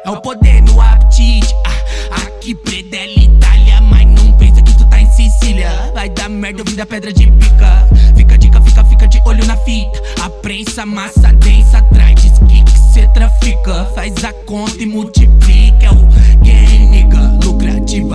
É o poder no apetite. Aqui predela Itália, mas não pensa que tu tá em Sicília. Vai dar merda, eu vim da pedra de pica. Fica a dica, fica de olho na fita. A prensa, massa densa atrás. Diz que cê trafica. Faz a conta e multiplica. É o game, nigga, lucrativa.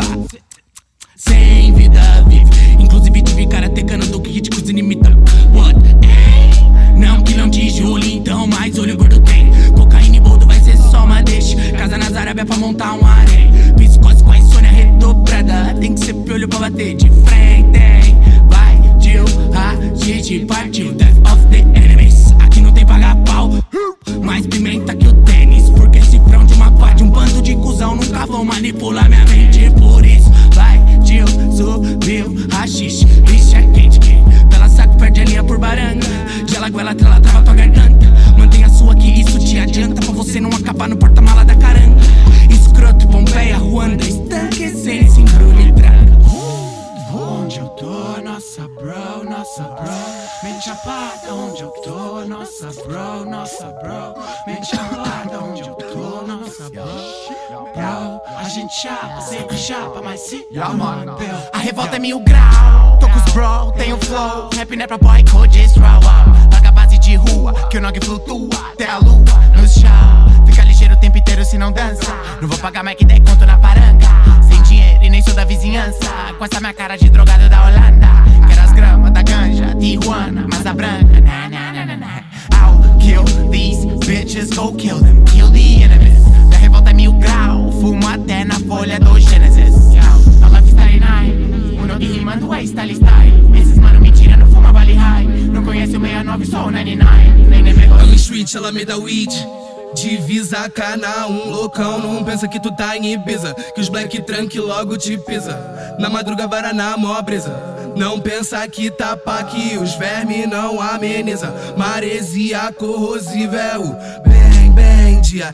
Sem vida vive. Inclusive tive cara tecando do que te cozinha imita. What? Não que não te julgue, então mais olho gordo tem. Cocaína e boldo vai ser só uma deixa. Casa nas Arábia pra montar um harém. Psicose com a insônia redobrada. Tem que ser piolho pra bater de frente, hein? Vai, Jill, a gente partiu. Death of the enemies. Aqui não tem pagar pau. Mais pimenta que o tênis. Porque cifrão de uma pá de um bando de cuzão nunca vão manipular minha mente. Por isso, vai, Jill, subiu, rachixe. Bicho é quente que pela saco perde a linha por baranga. Gela, goela, trela, trava tua garganta. Mantenha a sua que isso te adianta. Pra você não acabar no porta-mala da caranga. Escroto, Pompeia, Ruanda. Estanque, essência, embrulho e traga. Onde eu tô, nossa bro, mente chapada, onde eu tô, nossa bro, mente chapada, onde eu tô, nossa bro, a gente chapa, sempre chapa, mas se a revolta é 1000 grau, tô com os bro, tenho flow, rap não é pra boy, code straw, larga a base de rua, que o nog flutua, até a lua, nos chá, fica ligeiro o tempo inteiro se não dança, não vou pagar mais que 10 conto na paranga, sem dinheiro e nem sou da vizinhança, com essa minha cara de drogado da Holanda. Quero as gramas da ganja, Tijuana, massa branca, na na na na na. I'll kill these bitches, go kill them, kill the enemies. Da revolta é 1000 grau, fumo até na folha do Genesis. No lifestyle night, o nog rimando é style style. Esses mano mentira, não fuma Bali High. Não conhece o 69, só o 99. Nem pegou. I'm street, ela me dá weed. Divisa, cana, loucão. Não pensa que tu tá em Ibiza, que os black tranque logo te pisa. Na madruga, varaná, mó brisa. Não pensa que tapa que os vermes não ameniza. Maresia corrosiva é o bem, dia,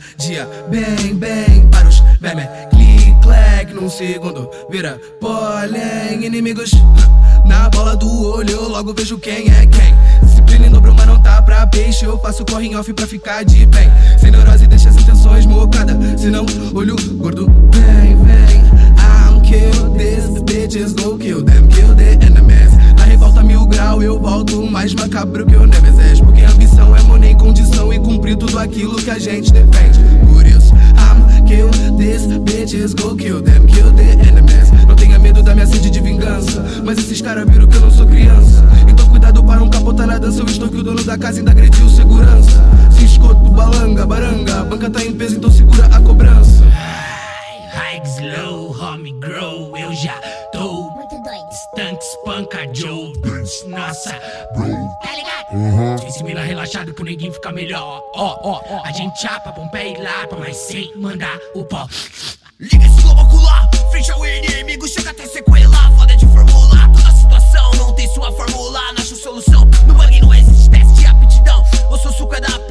bem. Para os vermes, click, clack, num segundo vira pólen. Inimigos na bola do olho, eu logo vejo quem é quem. Disciplina em dobro, mas não tá pra peixe. Eu faço corre off pra ficar de bem. Sem neurose, deixa as intenções mocadas. Senão, olho gordo, vem. I'm kill this, bitches go kill them, kill the enemies. Na revolta 1000 grau, eu volto mais macabro que o Nemesis. Porque a ambição é money em condição e cumprir tudo aquilo que a gente defende. Por isso, I'm kill this, bitches go kill them, kill the enemies. Não tenha medo da minha sede de vingança, mas esses caras viram que eu não sou criança. Então cuidado para não capotar na dança. Eu estou que o dono da casa ainda agrediu segurança. Se escoto, balanga, baranga, a banca tá em peso, então segura a cobrança. High, slow, homie, grow, eu já tô muito doido. Stunk, spanka, Joe, nossa, bro, tá ligado? Esse mina relaxado que o neguinho fica melhor. A gente chapa, Pompeia e Lapa, mas sem mandar o pó. Liga esse globo ocular, frente ao inimigo, chega até sequela. Foda de formular toda a situação, não tem sua fórmula, não acho solução. No bug não existe teste de aptidão, eu sou suco da